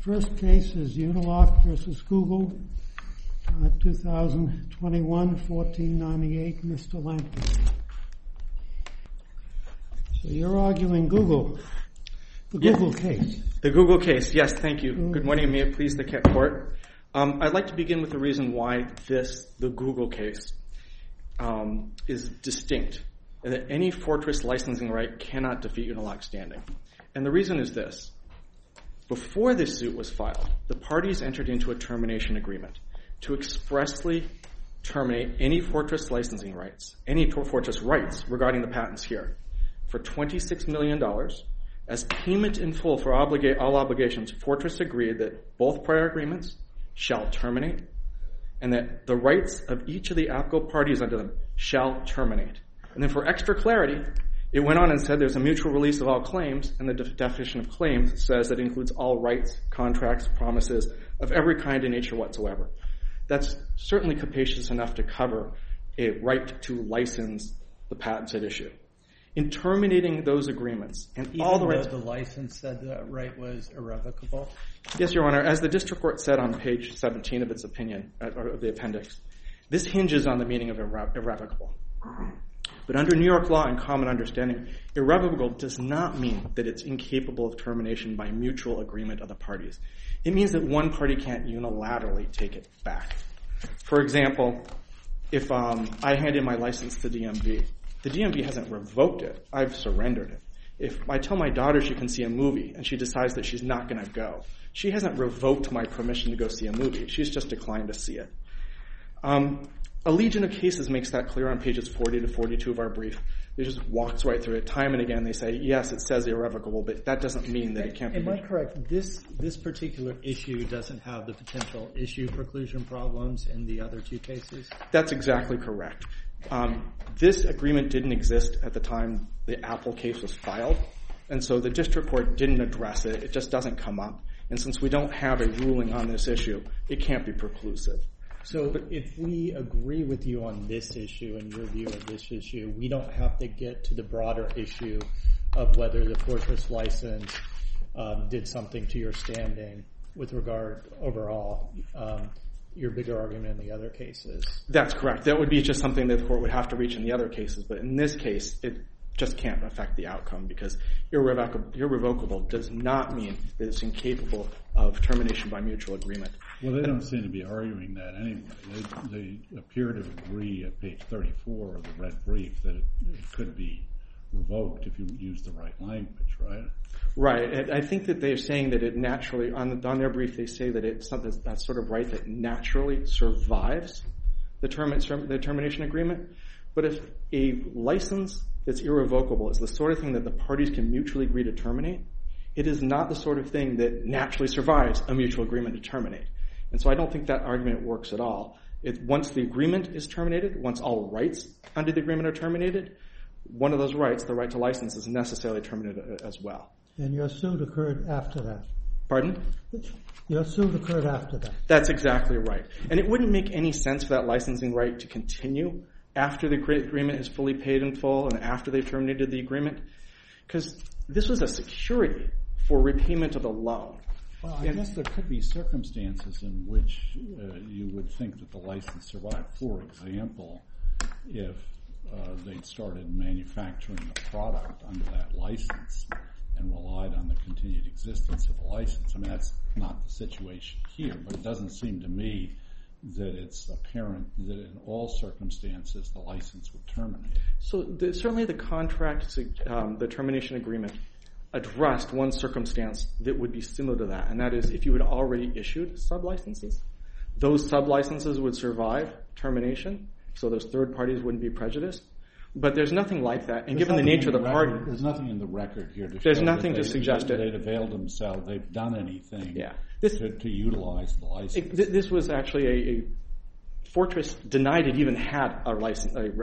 First case is Uniloc versus Google, 2021, 1498, Mr. Lampkin. So you're arguing Google, the Google case. The Google case, yes, thank you. Good morning, and may it please the court. I'd like to begin with the reason why the Google case, is distinct, and that any fortress licensing right cannot defeat Uniloc standing. And the reason is this. Before this suit was filed, the parties entered into a termination agreement to expressly terminate any fortress licensing rights, any fortress rights regarding the patents here, for $26 million as payment in full for all obligations. Fortress agreed that both prior agreements shall terminate and that the rights of each of the applicable parties under them shall terminate. And then for extra clarity, it went on and said there's a mutual release of all claims, and the definition of claims says that it includes all rights, contracts, promises of every kind and nature whatsoever. That's certainly capacious enough to cover a right to license the patents at issue. In terminating those agreements and all the rights... Even though the license said that right was irrevocable? Yes, Your Honor. As the district court said on page 17 of its opinion, or of the appendix, this hinges on the meaning of irrevocable. But under New York law and common understanding, irrevocable does not mean that it's incapable of termination by mutual agreement of the parties. It means that one party can't unilaterally take it back. For example, if I hand in my license to DMV, the DMV hasn't revoked it. I've surrendered it. If I tell my daughter she can see a movie and she decides that she's not going to go, she hasn't revoked my permission to go see a movie. She's just declined to see it. A legion of cases makes that clear on pages 40 to 42 of our brief. It just walks right through it. Time and again they say, yes, it says irrevocable, but that doesn't mean that it can't be. Am I correct? This particular issue doesn't have the potential issue preclusion problems in the other two cases? That's exactly correct. This agreement didn't exist at the time the Apple case was filed, and so the district court didn't address it. It just doesn't come up. And since we don't have a ruling on this issue, it can't be preclusive. So if we agree with you on this issue and your view of this issue, we don't have to get to the broader issue of whether the Fortress license did something to your standing with regard overall, your bigger argument in the other cases. That's correct. That would be just something that the court would have to reach in the other cases. But in this case, it just can't affect the outcome because irrevocable does not mean that it's incapable of termination by mutual agreement. Well, they don't seem to be arguing that anyway. They appear to agree at page 34 of the red brief that it could be revoked if you use the right language, right? Right. I think that they're saying that it naturally, on their brief, they say that it's something that's sort of right that naturally survives the termination agreement. But if a license that's irrevocable is the sort of thing that the parties can mutually agree to terminate, it is not the sort of thing that naturally survives a mutual agreement to terminate. And so I don't think that argument works at all. Once the agreement is terminated, once all rights under the agreement are terminated, one of those rights, the right to license, is necessarily terminated as well. And your suit occurred after that. Pardon? Your suit occurred after that. That's exactly right. And it wouldn't make any sense for that licensing right to continue after the agreement is fully paid in full and after they've terminated the agreement, because this was a security for repayment of the loan. Well, I guess there could be circumstances in which you would think that the license survived. For example, if they'd started manufacturing a product under that license and relied on the continued existence of the license. I mean, that's not the situation here, but it doesn't seem to me that it's apparent that in all circumstances the license would terminate. So certainly the contract, the termination agreement, addressed one circumstance that would be similar to that, and that is if you had already issued sublicenses, those sublicenses would survive termination, so those third parties wouldn't be prejudiced. But there's nothing like that, and given the nature of the party... There's nothing in the record here to show there's nothing to suggest that they'd availed themselves, they've done anything to utilize the license. This was actually a Fortress denied it even had a right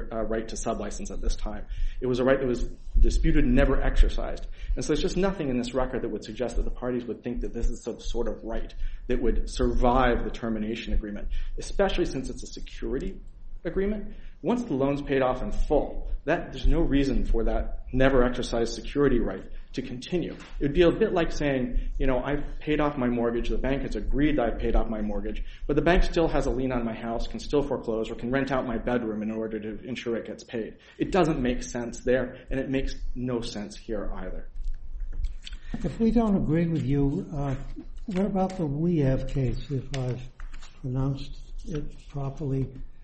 to sublicense at this time. It was a right that was disputed and never exercised. And so there's just nothing in this record that would suggest that the parties would think that this is some sort of right that would survive the termination agreement, especially since it's a security agreement. Once the loan's paid off in full, there's no reason for that never exercised security right to continue. It would be a bit like saying, I've paid off my mortgage, the bank has agreed that I've paid off my mortgage, but the bank still has a lien on my house, can still foreclose, or can rent out my bedroom in order to ensure it gets paid. It doesn't make sense there, and it makes no sense here either. If we don't agree with you, what about the WeHave case, if I've pronounced it properly?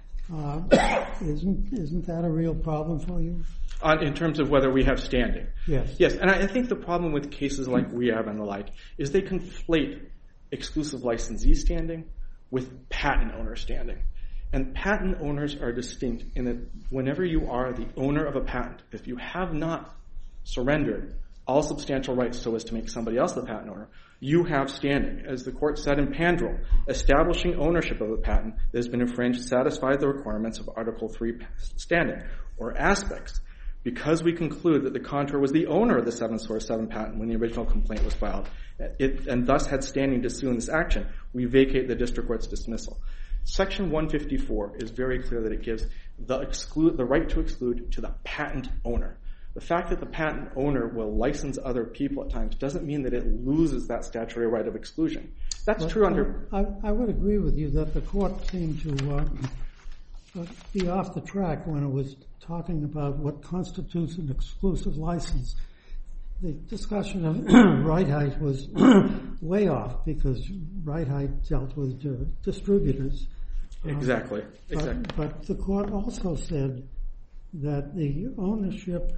Isn't that a real problem for you? In terms of whether we have standing? Yes. Yes, and I think the problem with cases like WeHave and the like is they conflate exclusive licensee standing with patent owner standing. And patent owners are distinct in that whenever you are the owner of a patent, if you have not surrendered all substantial rights so as to make somebody else the patent owner, you have standing. As the court said in Pandrel, establishing ownership of a patent that has been infringed satisfies the requirements of Article 3 standing, or aspects. Because we conclude that the contractor was the owner of the 747 patent when the original complaint was filed, and thus had standing to sue in this action, we vacate the district court's dismissal. Section 154 is very clear that it gives the right to exclude to the patent owner. The fact that the patent owner will license other people at times doesn't mean that it loses that statutory right of exclusion. That's true under... I would agree with you that the court seemed to be off the track when it was talking about what constitutes an exclusive license. The discussion of Reinheit was way off because Reinheit dealt with distributors. Exactly. But the court also said that the ownership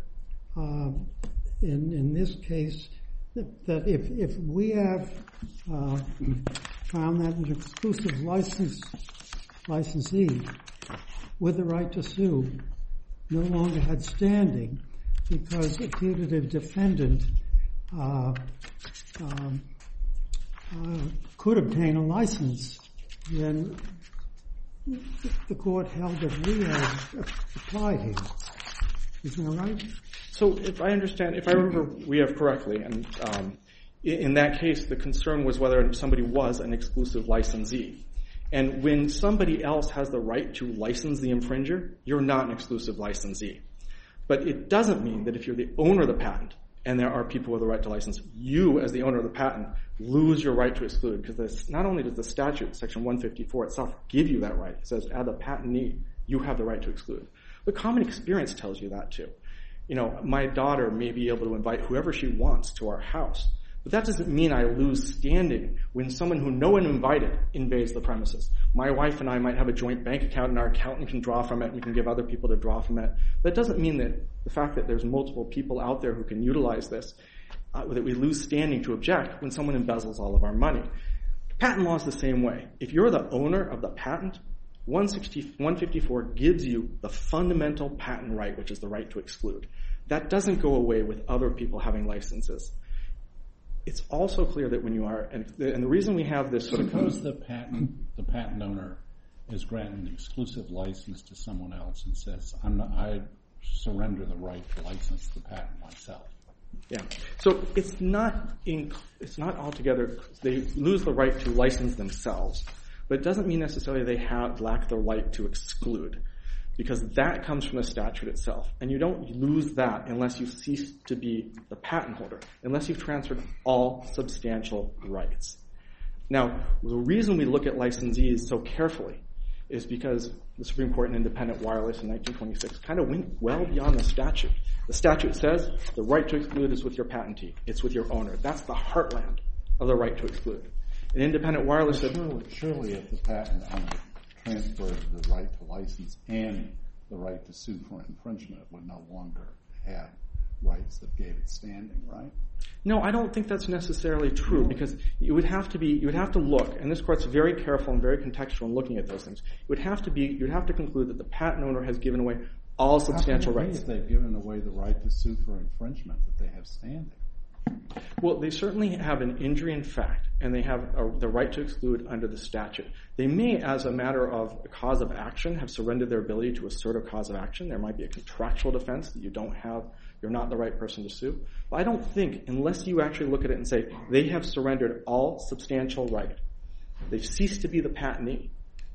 in this case, that if we have found that an exclusive licensee with the right to sue no longer had standing because a putative defendant could obtain a license, then the court held that we had applied here. Isn't that right? So if I remember we have correctly, and in that case, the concern was whether somebody was an exclusive licensee. And when somebody else has the right to license the infringer, you're not an exclusive licensee. But it doesn't mean that if you're the owner of the patent and there are people with the right to license, you, as the owner of the patent, lose your right to exclude. Because not only does the statute, Section 154 itself, give you that right. It says, as a patentee, you have the right to exclude. But common experience tells you that too. My daughter may be able to invite whoever she wants to our house. But that doesn't mean I lose standing when someone who no one invited invades the premises. My wife and I might have a joint bank account and our accountant can draw from it and we can give other people to draw from it. That doesn't mean that the fact that there's multiple people out there who can utilize this, that we lose standing to object when someone embezzles all of our money. Patent law is the same way. If you're the owner of the patent, 154 gives you the fundamental patent right, which is the right to exclude. That doesn't go away with other people having licenses. It's also clear that when you are, and the reason we have this sort of... Suppose the patent owner is granted an exclusive license to someone else and says, I surrender the right to license the patent myself. Yeah. So it's not altogether, they lose the right to license themselves, but it doesn't mean necessarily they lack the right to exclude, because that comes from the statute itself. And you don't lose that unless you cease to be the patent holder, unless you've transferred all substantial rights. Now, the reason we look at licensees so carefully is because the Supreme Court in Independent Wireless in 1926 kind of went well beyond the statute. The statute says the right to exclude is with your patentee. It's with your owner. That's the heartland of the right to exclude. In Independent Wireless... Surely if the patent owner transferred the right to license and the right to sue for infringement, it would no longer have rights that gave it standing, right? No, I don't think that's necessarily true, because you would have to look, and this court's very careful and very contextual in looking at those things. You'd have to conclude that the patent owner has given away all substantial rights. If they've given away the right to sue for infringement, that they have standing. Well, they certainly have an injury in fact, and they have the right to exclude under the statute. They may, as a matter of a cause of action, have surrendered their ability to assert a cause of action. There might be a contractual defense that you're not the right person to sue. But I don't think, unless you actually look at it and say, they have surrendered all substantial right, they've ceased to be the patentee,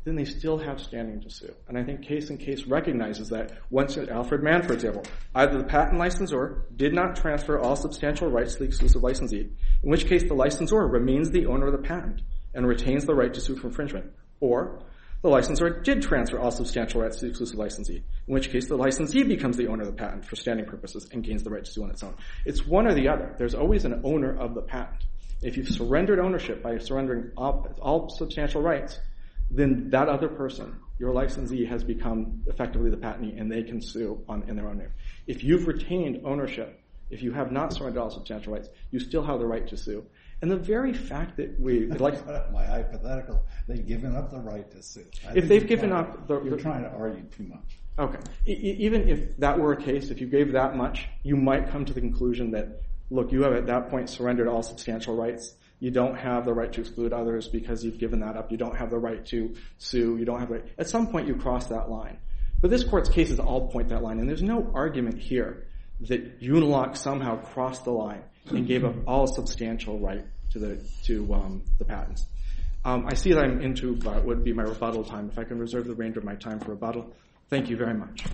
then they still have standing to sue. And I think Case and Case recognizes that once Alfred Mann, for example, either the patent licensor did not transfer all substantial rights to the exclusive licensee, in which case the licensor remains the owner of the patent and retains the right to sue for infringement, or the licensor did transfer all substantial rights to the exclusive licensee, in which case the licensee becomes the owner of the patent for standing purposes and gains the right to sue on its own. It's one or the other. There's always an owner of the patent. If you've surrendered ownership by surrendering all substantial rights, then that other person, your licensee, has become effectively the patentee, and they can sue in their own name. If you've retained ownership, if you have not surrendered all substantial rights, you still have the right to sue. And the very fact that my hypothetical, they've given up the right to sue. If they've given up... You're trying to argue too much. Okay. Even if that were a case, if you gave that much, you might come to the conclusion that, look, you have at that point surrendered all substantial rights. You don't have the right to exclude others because you've given that up. You don't have the right to sue. You don't have the right... At some point, you cross that line. But this court's cases all point that line, and there's no argument here that Unilock somehow crossed the line and gave up all substantial right to the patents. I see that I'm into what would be my rebuttal time. If I can reserve the remainder of my time for rebuttal. Thank you very much.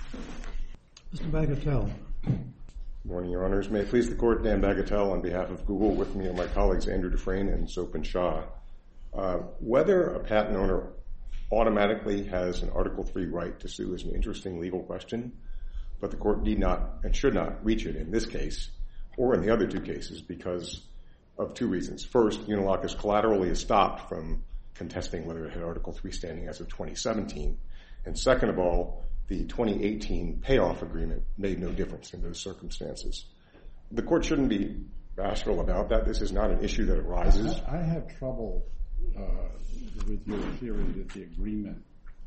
Mr. Bagatelle. Good morning, Your Honors. May it please the Court, Dan Bagatelle on behalf of Google, with me are my colleagues Andrew Dufresne and Sopan Shah. Whether a patent owner automatically has an Article III right to sue is an interesting legal question, but the Court need not and should not reach it in this case or in the other two cases because of two reasons. First, Unilock is collaterally stopped from contesting whether it had Article III standing as of 2017. And second of all, the 2018 payoff agreement made no difference in those circumstances. The Court shouldn't be bashful about that. This is not an issue that arises. I have trouble with your theory that the agreement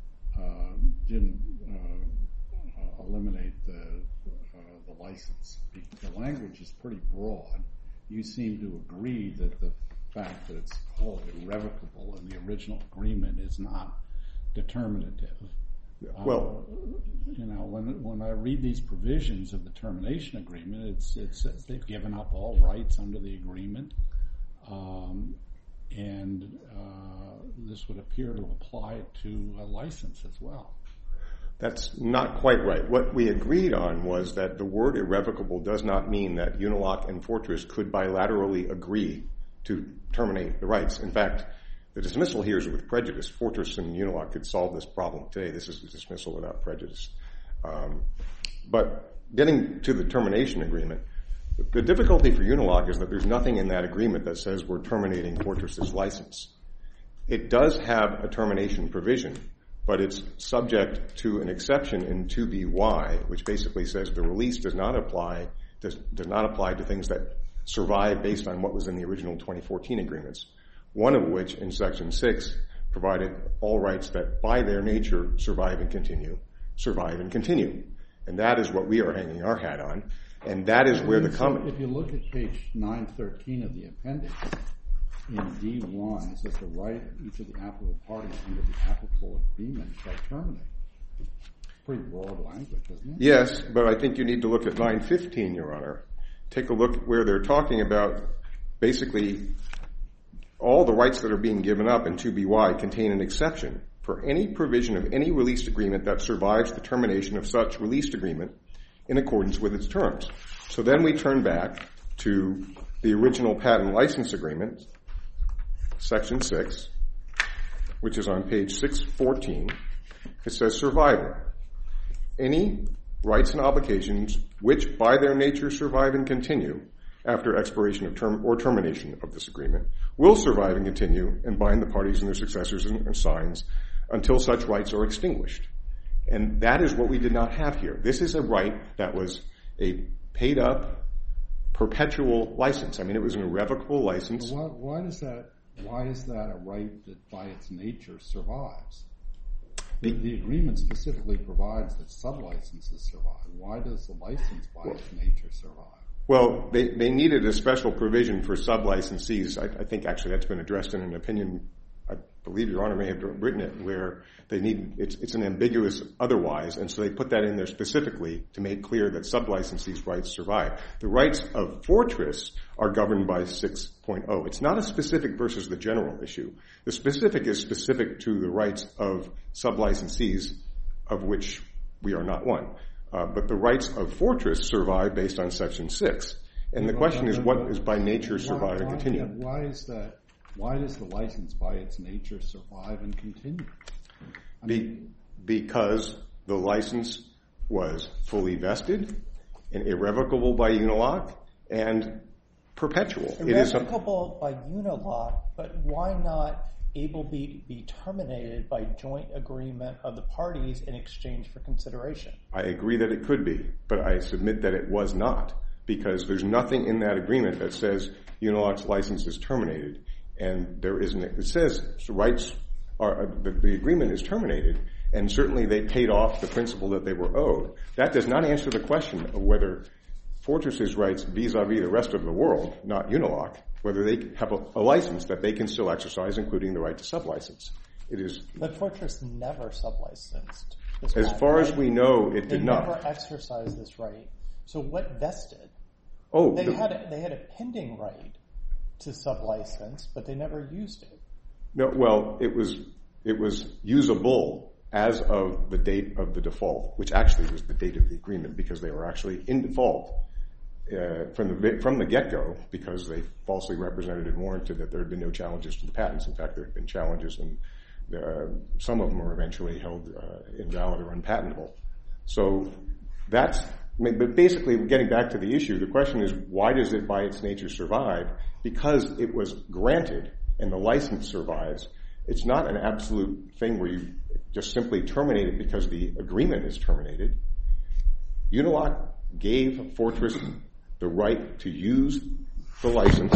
didn't eliminate the license. The language is pretty broad. You seem to agree that the fact that it's called irrevocable in the original agreement is not determinative. Well, when I read these provisions of the termination agreement, it says they've given up all rights under the agreement, and this would appear to apply to a license as well. That's not quite right. What we agreed on was that the word irrevocable does not mean that Unilock and Fortress could bilaterally agree to terminate the rights. In fact, the dismissal here is with prejudice. Fortress and Unilock could solve this problem today. This is a dismissal without prejudice. But getting to the termination agreement, the difficulty for Unilock is that there's nothing in that agreement that says we're terminating Fortress's license. It does have a termination provision, but it's subject to an exception in 2BY, which basically says the release does not apply to things that survive based on what was in the original 2014 agreements, one of which, in Section 6, provided all rights that by their nature survive and continue. And that is what we are hanging our hat on, and that is where the comment... If you look at page 913 of the appendix, in D1, it says the right of each of the applicable parties under the applicable agreement shall terminate. Pretty broad language, isn't it? Yes, but I think you need to look at 915, Your Honor. Take a look where they're talking about basically all the rights that are being given up in 2BY contain an exception for any provision of any released agreement that survives the termination of such released agreement in accordance with its terms. So then we turn back to the original patent license agreement, Section 6, which is on page 614. It says survivor. Any rights and obligations which by their nature survive and continue after expiration of term or termination of this agreement will survive and continue and bind the parties and their successors and signs until such rights are extinguished. And that is what we did not have here. This is a right that was a paid-up, perpetual license. I mean, it was an irrevocable license. Why is that a right that by its nature survives? The agreement specifically provides that sub-licenses survive. Why does the license by its nature survive? Well, they needed a special provision for sub-licensees. I think actually that's been addressed in an opinion I believe Your Honor may have written it, where it's an ambiguous otherwise, and so they put that in there specifically to make clear that sublicensees' rights survive. The rights of Fortress are governed by 6.0. It's not a specific versus the general issue. The specific is specific to the rights of sublicensees, of which we are not one. But the rights of Fortress survive based on Section 6. And the question is, what is by nature survive and continue? Why is that? Why does the license by its nature survive and continue? Because the license was fully vested and irrevocable by Unilock and perpetual. Irrevocable by Unilock, but why not able to be terminated by joint agreement of the parties in exchange for consideration? I agree that it could be, but I submit that it was not, because there's nothing in that agreement that says Unilock's license is terminated. And there isn't. It says rights are the agreement is terminated, and certainly they paid off the principal that they were owed. That does not answer the question of whether Fortress's rights vis-a-vis the rest of the world, not Unilock, whether they have a license that they can still exercise, including the right to sublicense. But Fortress never sublicensed. As far as we know, it did not. They never exercised this right. So what vested? Oh, they had a pending right to sublicense, but they never used it. No, well, it was usable as of the date of the default, which actually was the date of the agreement, because they were actually in default from the get-go, because they falsely represented and warranted that there had been no challenges to the patents. In fact, there had been challenges, and some of them were eventually held invalid or unpatentable. So but basically, getting back to the issue, the question is, why does it by its nature survive? Because it was granted and the license survives. It's not an absolute thing where you just simply terminate it because the agreement is terminated. Unilock gave Fortress the right to use the license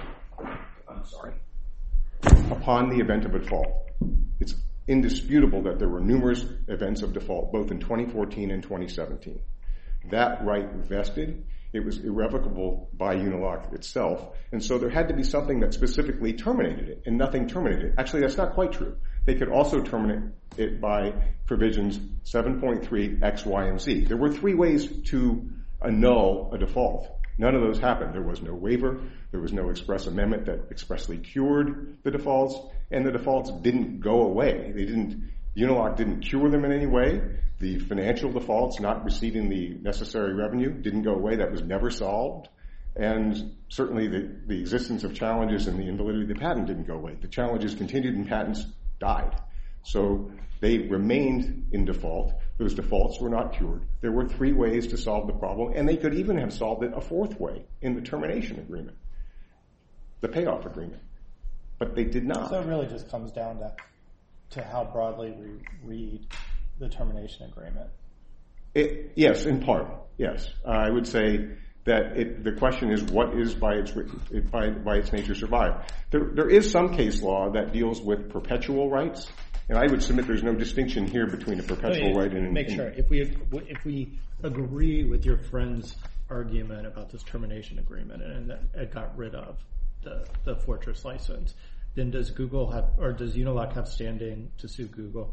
upon the event of a default. It's indisputable that there were numerous events of default, both in 2014 and 2017. That right vested. It was irrevocable by Unilock itself, and so there had to be something that specifically terminated it, and nothing terminated it. Actually, that's not quite true. They could also terminate it by provisions 7.3, X, Y, and Z. There were 3 ways to annul a default. None of those happened. There was no waiver. There was no express amendment that expressly cured the defaults, and the defaults didn't go away. Unilock didn't cure them in any way. The financial defaults, not receiving the necessary revenue, didn't go away. That was never solved. And certainly the existence of challenges and the invalidity of the patent didn't go away. The challenges continued and patents died. So they remained in default. Those defaults were not cured. There were 3 ways to solve the problem, and they could even have solved it a 4th way in the termination agreement, the payoff agreement. But they did not. So it really just comes down to how broadly we read the termination agreement. Yes, in part, yes. I would say that the question is, what is by its nature survive? There is some case law that deals with perpetual rights, and I would submit there's no distinction here between a perpetual right and... Make sure, if we agree with your friend's argument about this termination agreement and that it got rid of the Fortress license, then does Unilock have standing to sue Google?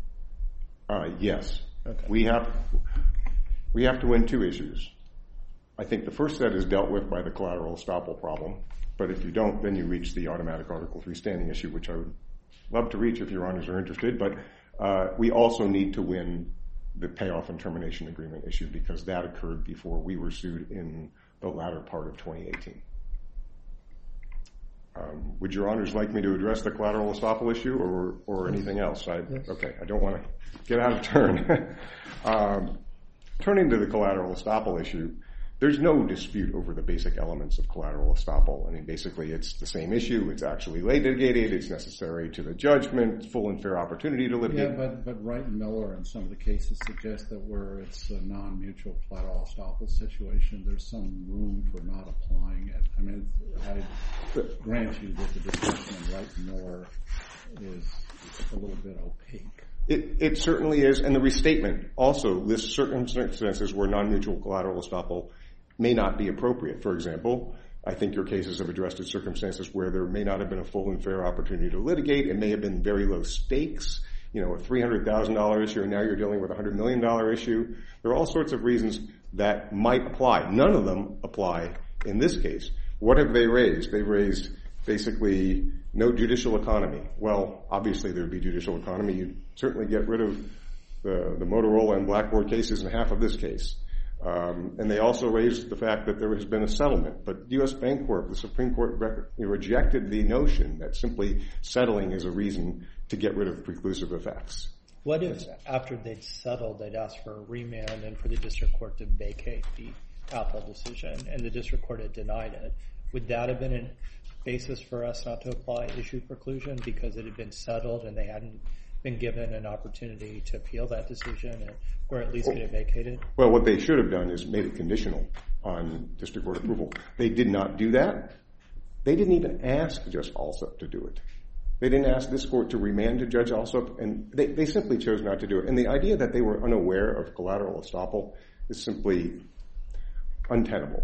Yes. Okay. We have to win 2 issues. I think the first set is dealt with by the collateral estoppel problem, but if you don't, then you reach the automatic Article 3 standing issue, which I would love to reach if your honors are interested, but we also need to win the payoff and termination agreement issue, because that occurred before we were sued in the latter part of 2018. Would your honors like me to address the collateral estoppel issue or anything else? Yes. Okay, I don't want to get out of turn. Turning to the collateral estoppel issue, there's no dispute over the basic elements of collateral estoppel. I mean, basically, it's the same issue. It's actually litigated. It's necessary to the judgment, full and fair opportunity to litigate. Yeah, but Wright and Miller in some of the cases suggest that where it's a non-mutual collateral estoppel situation, there's some room for not applying it. I mean, I grant you that the discussion in Wright and Miller is a little bit opaque. It certainly is, and the restatement also lists circumstances where non-mutual collateral estoppel may not be appropriate. For example, I think your cases have addressed circumstances where there may not have been a full and fair opportunity to litigate. It may have been very low stakes, a $300,000 issue, and now you're dealing with a $100 million issue. There are all sorts of reasons that might apply. None of them apply in this case. What have they raised? They've raised basically no judicial economy. Well, obviously there would be judicial economy. You'd certainly get rid of the Motorola and Blackboard cases in half of this case. And they also raised the fact that there has been a settlement. But U.S. Bancorp, the Supreme Court rejected the notion that simply settling is a reason to get rid of preclusive effects. What if after they'd settled, they'd asked for a remand and for the district court to vacate the Apple decision, and the district court had denied it? Would that have been a basis for us not to apply issue preclusion because it had been settled and they hadn't been given an opportunity to appeal that decision or at least get it vacated? Well, what they should have done is made it conditional on district court approval. They did not do that. They didn't even ask Judge Alsup to do it. They didn't ask this court to remand to Judge Alsup, and they simply chose not to do it. And the idea that they were unaware of collateral estoppel is simply untenable.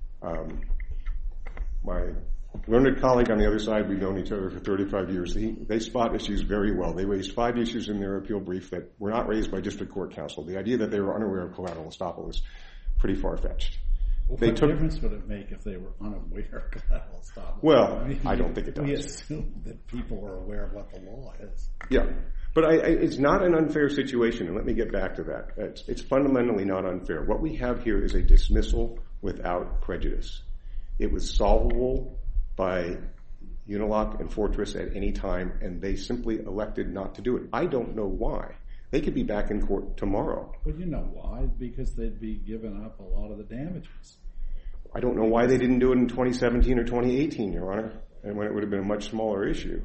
My learned colleague on the other side, we've known each other for 35 years. They spot issues very well. They raised 5 issues in their appeal brief that were not raised by district court counsel. The idea that they were unaware of collateral estoppel is pretty far-fetched. What difference would it make if they were unaware of collateral estoppel? Well, I don't think it does. We assume that people are aware of what the law is. Yeah, but it's not an unfair situation, and let me get back to that. It's fundamentally not unfair. What we have here is a dismissal without prejudice. It was solvable by Unilock and Fortress at any time, and they simply elected not to do it. I don't know why. They could be back in court tomorrow. Well, you know why? Because they'd be giving up a lot of the damages. I don't know why they didn't do it in 2017 or 2018, Your Honor, and when it would have been a much smaller issue.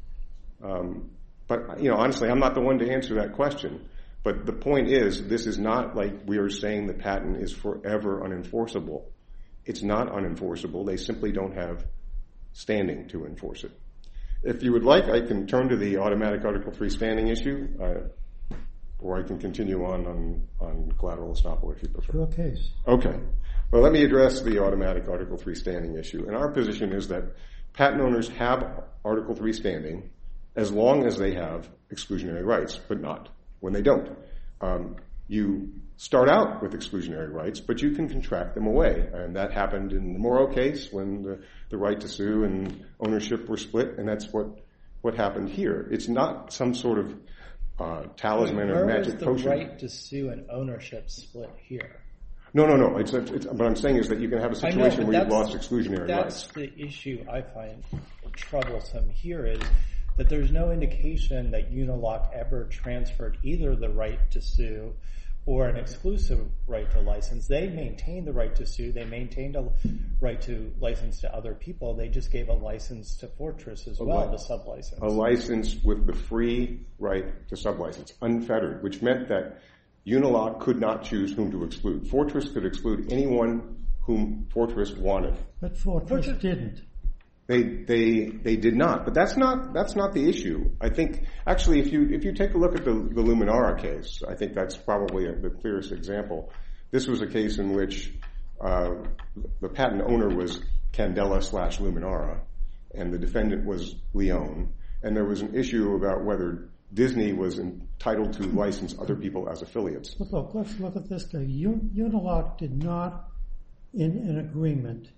But, honestly, I'm not the one to answer that question. But the point is, this is not like we are saying the patent is forever unenforceable. It's not unenforceable. They simply don't have standing to enforce it. If you would like, I can turn to the automatic Article 3 standing issue, or I can continue on collateral estoppel if you prefer. Your case. Okay. Well, let me address the automatic Article 3 standing issue. And our position is that patent owners have Article 3 standing as long as they have exclusionary rights, but not when they don't. You start out with exclusionary rights, but you can contract them away. And that happened in the Morrow case when the right to sue and ownership were split, and that's what happened here. It's not some sort of talisman or magic potion. Where was the right to sue and ownership split here? No. What I'm saying is that you can have a situation where you've lost exclusionary rights. That's the issue I find troublesome here is that there's no indication that Unilock ever transferred either the right to sue or an exclusive right to license. They maintained the right to sue. They maintained a right to license to other people. They just gave a license to Fortress as well, to sublicense. A license with the free right to sublicense, unfettered, which meant that Unilock could not choose whom to exclude. Fortress could exclude anyone whom Fortress wanted. But Fortress didn't. They did not, but that's not the issue. I think actually, if you take a look at the Luminara case, I think that's probably the clearest example. This was a case in which the patent owner was Candela/Luminara, and the defendant was Leone, and there was an issue about whether Disney was entitled to license other people as affiliates. But look, let's look at this guy. Unilock did not, in an agreement,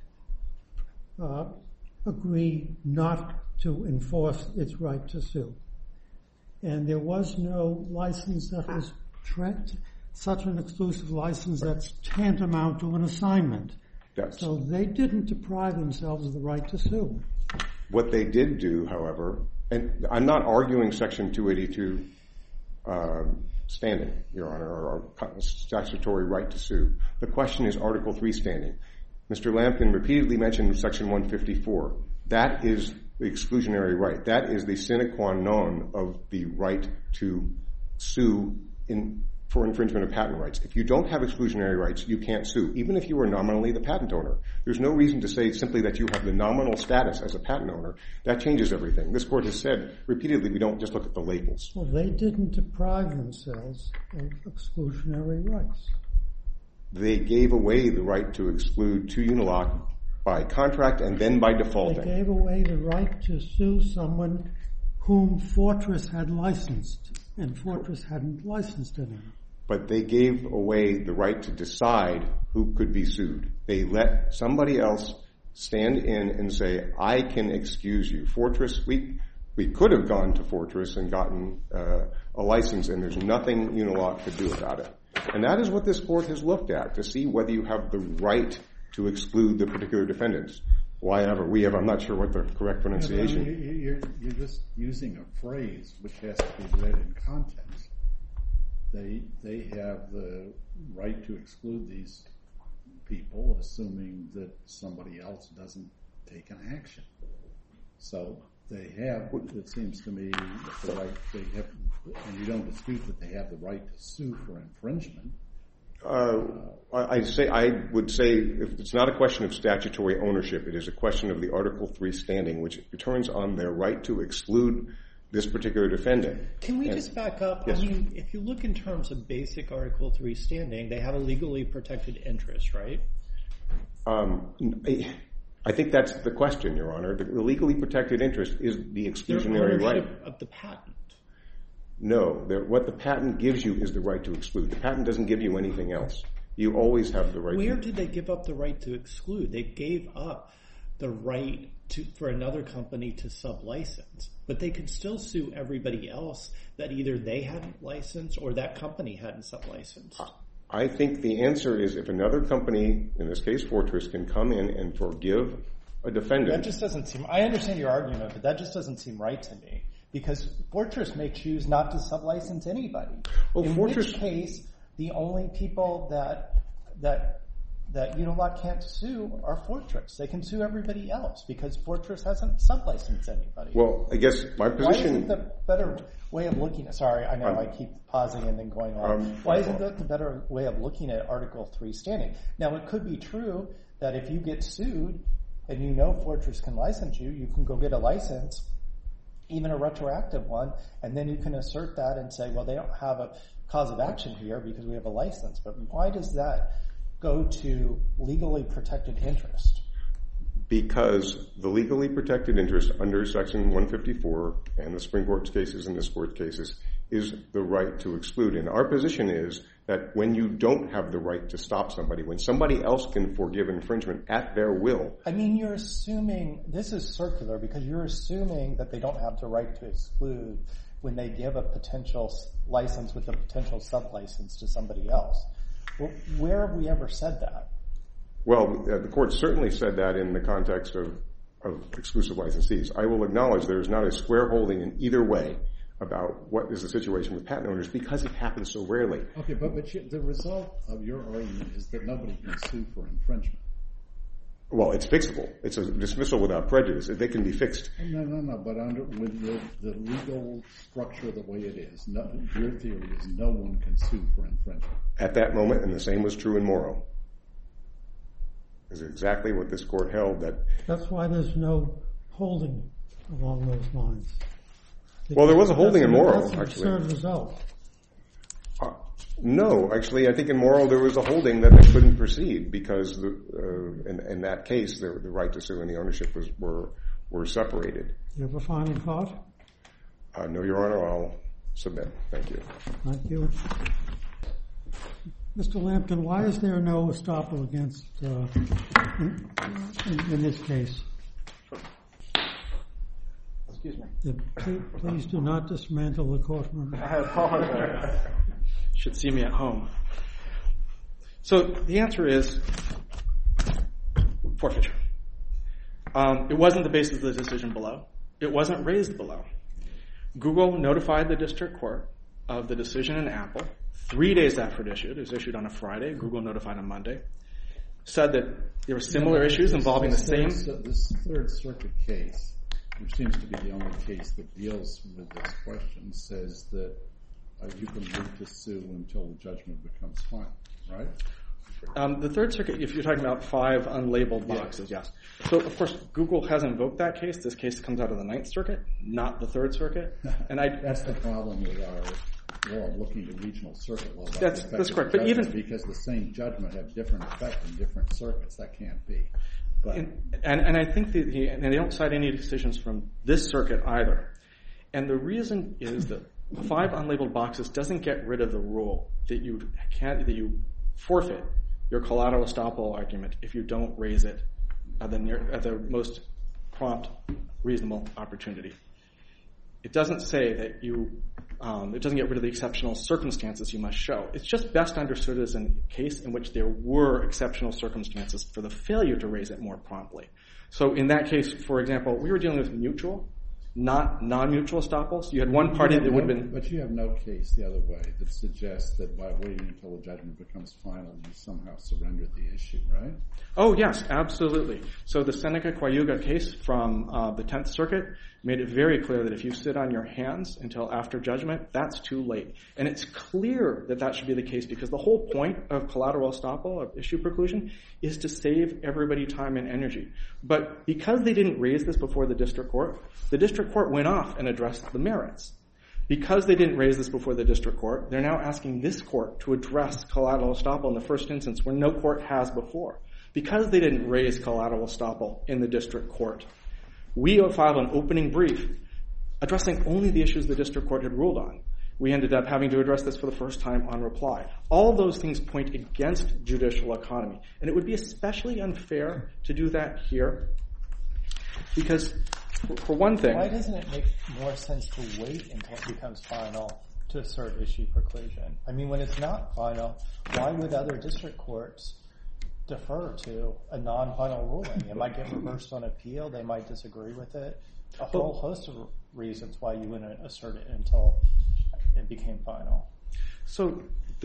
agree not to enforce its right to sue. And there was no license that was such an exclusive license that's tantamount to an assignment. Yes. So they didn't deprive themselves of the right to sue. What they did do, however, and I'm not arguing Section 282 standing, Your Honor, or statutory right to sue. The question is Article 3 standing. Mr. Lampkin repeatedly mentioned Section 154. That is the exclusionary right. That is the sine qua non of the right to sue for infringement of patent rights. If you don't have exclusionary rights, you can't sue, even if you are nominally the patent owner. There's no reason to say simply that you have the nominal status as a patent owner. That changes everything. This Court has said repeatedly we don't just look at the labels. Well, they didn't deprive themselves of exclusionary rights. They gave away the right to exclude to Unilock by contract and then by defaulting. They gave away the right to sue someone whom Fortress had licensed, and Fortress hadn't licensed anyone. But they gave away the right to decide who could be sued. They let somebody else stand in and say, I can excuse you. Fortress, we could have gone to Fortress and gotten a license, and there's nothing Uniloc could do about it. And that is what this court has looked at, to see whether you have the right to exclude the particular defendants. I'm not sure what the correct pronunciation is. You're just using a phrase which has to be read in context. They have the right to exclude these people, assuming that somebody else doesn't take an action. So they have, it seems to me, the right, and you don't dispute that they have the right to sue for infringement. I would say if it's not a question of statutory ownership, it is a question of the Article III standing, which turns on their right to exclude this particular defendant. Can we just back up? Yes. I mean, if you look in terms of basic Article III standing, they have a legally protected interest, right? I think that's the question, Your Honor. The legally protected interest is the exclusionary right. Ownership of the patent. No, what the patent gives you is the right to exclude. The patent doesn't give you anything else. You always have the right. Where did they give up the right to exclude? They gave up the right for another company to sub-license, but they could still sue everybody else that either they hadn't licensed or that company hadn't sub-licensed. I think the answer is if another company, in this case Fortress, can come in and forgive a defendant. That just doesn't seem, I understand your argument, but that just doesn't seem right to me. Because Fortress may choose not to sub-license anybody. In which case, the only people that Uniloc can't sue are Fortress. They can sue everybody else because Fortress hasn't sub-licensed anybody. Well, I guess my position... Why isn't the better way of looking at... Sorry, I know I keep pausing and then going on. Why isn't that the better way of looking at Article III standing? Now, it could be true that if you get sued and you know Fortress can license you, you can go get a license, even a retroactive one, and then you can assert that and say, well, they don't have a cause of action here because we have a license. But why does that go to legally protected interest? Because the legally protected interest under Section 154 and the Supreme Court's cases and this Court's cases is the right to exclude. And our position is that when you don't have the right to stop somebody, when somebody else can forgive infringement at their will... I mean, you're assuming... This is circular because you're assuming that they don't have the right to exclude when they give a potential license with a potential sub-license to somebody else. Well, where have we ever said that? Well, the Court certainly said that in the context of exclusive licensees. I will acknowledge there is not a square holding in either way about what is the situation with patent owners because it happens so rarely. Okay, but the result of your argument is that nobody can sue for infringement. Well, it's fixable. It's a dismissal without prejudice. They can be fixed. No, but with the legal structure the way it is, your theory is no one can sue for infringement. At that moment, and the same was true in Morrow. Is exactly what this Court held. That's why there's no holding along those lines. Well, there was a holding in Morrow, actually. That's an absurd result. No, actually, I think in Morrow there was a holding that they couldn't proceed because in that case the right to sue and the ownership were separated. You have a final thought? No, Your Honor, I'll submit. Thank you. Thank you. Mr. Lampton, why is there no estoppel against in this case? Excuse me. Please do not dismantle the courtroom. I apologize. Should see me at home. So the answer is forfeiture. It wasn't the basis of the decision below. It wasn't raised below. Google notified the district court of the decision in Apple 3 days after it issued. It was issued on a Friday. Google notified on Monday. Said that there were similar issues involving the same... This Third Circuit case, which seems to be the only case that deals with this question, says that you can move to sue until the judgment becomes final, right? The Third Circuit, if you're talking about 5 unlabeled boxes, yes. So, of course, Google has invoked that case. This case comes out of the Ninth Circuit, not the Third Circuit. And That's the problem with our law looking at regional circuit law. That's correct. But even because the same judgment have different effect in different circuits, that can't be. But And I think and they don't cite any decisions from this circuit either. And the reason is that 5 unlabeled boxes doesn't get rid of the rule that you forfeit your collateral estoppel argument if you don't raise it at the most prompt, reasonable opportunity. It doesn't say that it doesn't get rid of the exceptional circumstances you must show. It's just best understood as a case in which there were exceptional circumstances for the failure to raise it more promptly. So in that case, for example, we were dealing with mutual, not non-mutual estoppels. You had one party that would have been... But you have no case the other way that suggests that by waiting until the judgment becomes final, you somehow surrendered the issue, right? Oh, yes, absolutely. So the Seneca-Cayuga case from the 10th Circuit made it very clear that if you sit on your hands until after judgment, that's too late. And it's clear that that should be the case because the whole point of collateral estoppel, of issue preclusion, is to save everybody time and energy. But because they didn't raise this before the district court went off and addressed the merits. Because they didn't raise this before the district court, they're now asking this court to address collateral estoppel in the first instance where no court has before. Because they didn't raise collateral estoppel in the district court, we filed an opening brief addressing only the issues the district court had ruled on. We ended up having to address this for the first time on reply. All those things point against judicial economy. And it would be especially unfair to do that here because, for one thing... Why doesn't it make more sense to wait until it becomes final to assert issue preclusion? I mean, when it's not final, why would other district courts defer to a non-final ruling? It might get reversed on appeal. They might disagree with it. A whole host of reasons why you wouldn't assert it until it became final. So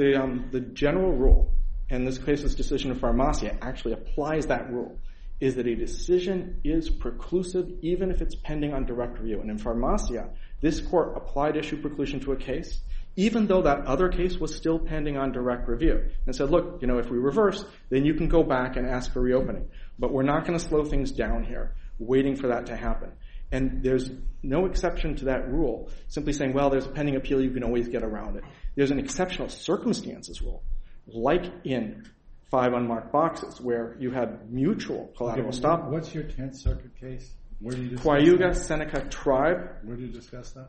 the general rule, and this case's decision of Pharmacia actually applies that rule, is that a decision is preclusive even if it's pending on direct review. And in Pharmacia, this court applied issue preclusion to a case even though that other case was still pending on direct review, and said, look, if we reverse, then you can go back and ask for reopening. But we're not going to slow things down here, waiting for that to happen. And there's no exception to that rule, simply saying, well, there's a pending appeal, you can always get around it. There's an exceptional circumstances rule, like in 5 unmarked boxes, where you had mutual collateral estoppel. What's your 10th Circuit case? Where do you discuss Cayuga that? Seneca Tribe. Where do you discuss that?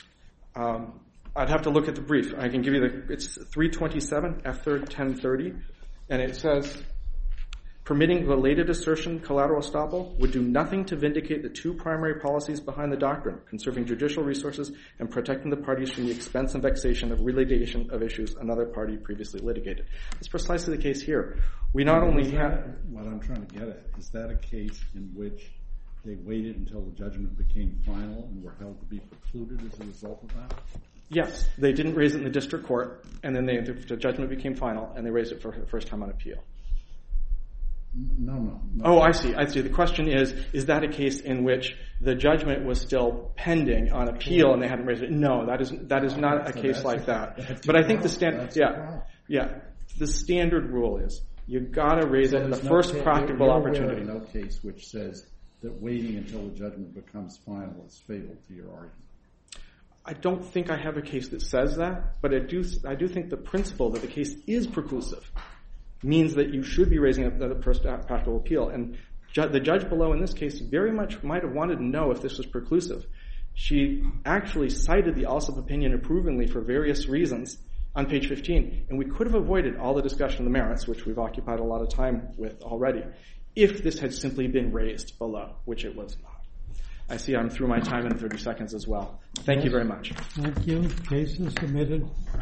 I'd have to look at the brief. I can give you it's 327, F3rd 1030, and it says, permitting related assertion collateral estoppel would do nothing to vindicate the 2 primary policies behind the doctrine, conserving judicial resources and protecting the parties from the expense and vexation of relitigation of issues another party previously litigated. That's precisely the case here. We not only have... What I'm trying to get at, is that a case in which they waited until the judgment became final and were held to be precluded as a result of that? Yes, they didn't raise it in the district court, and then the judgment became final, and they raised it for the first time on appeal. No. Oh, I see. The question is that a case in which the judgment was still pending on appeal and they hadn't raised it? No, that is not a case like that. But I think the standard rule is you've got to raise it in the first practical opportunity. There's no case which says that waiting until the judgment becomes final is fatal to your argument. I don't think I have a case that says that, but I do think the principle that the case is preclusive means that you should be raising it at the first practical appeal. And the judge below in this case very much might have wanted to know if this was preclusive. She actually cited the Alsop opinion approvingly for various reasons on page 15, and we could have avoided all the discussion of the merits, which we've occupied a lot of time with already, if this had simply been raised below, which it was not. I see I'm through my time in 30 seconds as well. Thank you very much. Thank you. Case is submitted.